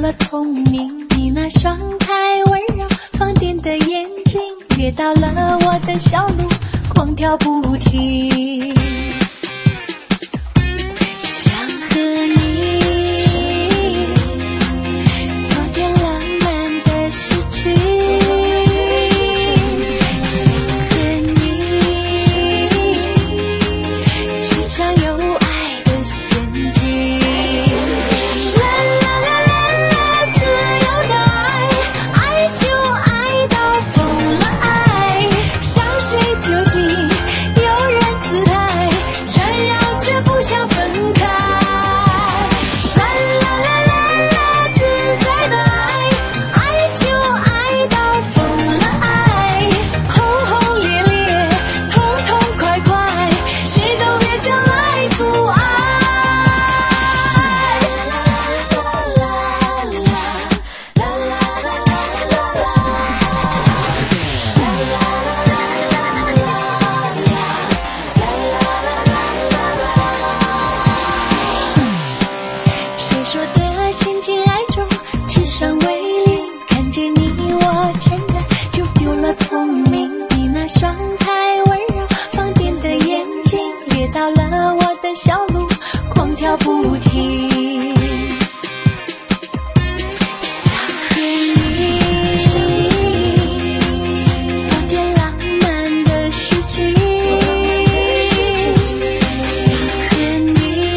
了聪明，你那双太温柔放电的眼睛，掠到了我的小路，狂跳不停。想和你做点浪漫的事情，想和你去尝有爱的陷阱。不停，想和你做点浪漫的事情，想和你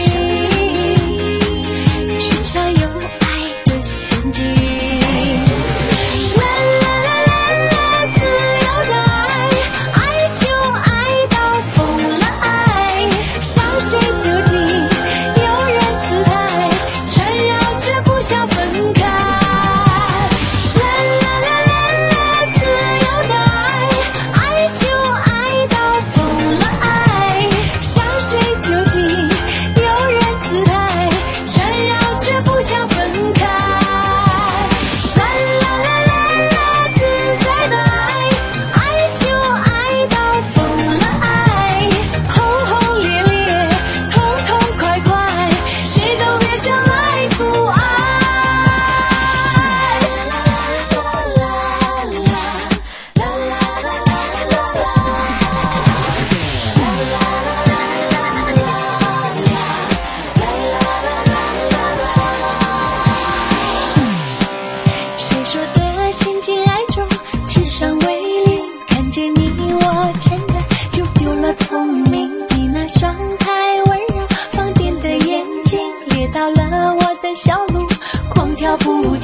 去尝有爱的陷阱。啦啦啦啦啦，自由的爱，爱就爱到疯了爱，想睡就进。想分开，啦啦啦啦啦，自由的爱，爱就爱到疯了爱，想睡就进，有人自拍，缠绕着不想分开，啦啦啦啦啦，自在的爱，爱就爱到疯了爱，轰轰烈烈，痛痛快快，谁都别想来负爱。谁说的陷进爱中，智商为零？看见你我真的就丢了聪明，你那双太温柔放电的眼睛，掠到了我的小路，狂跳不停。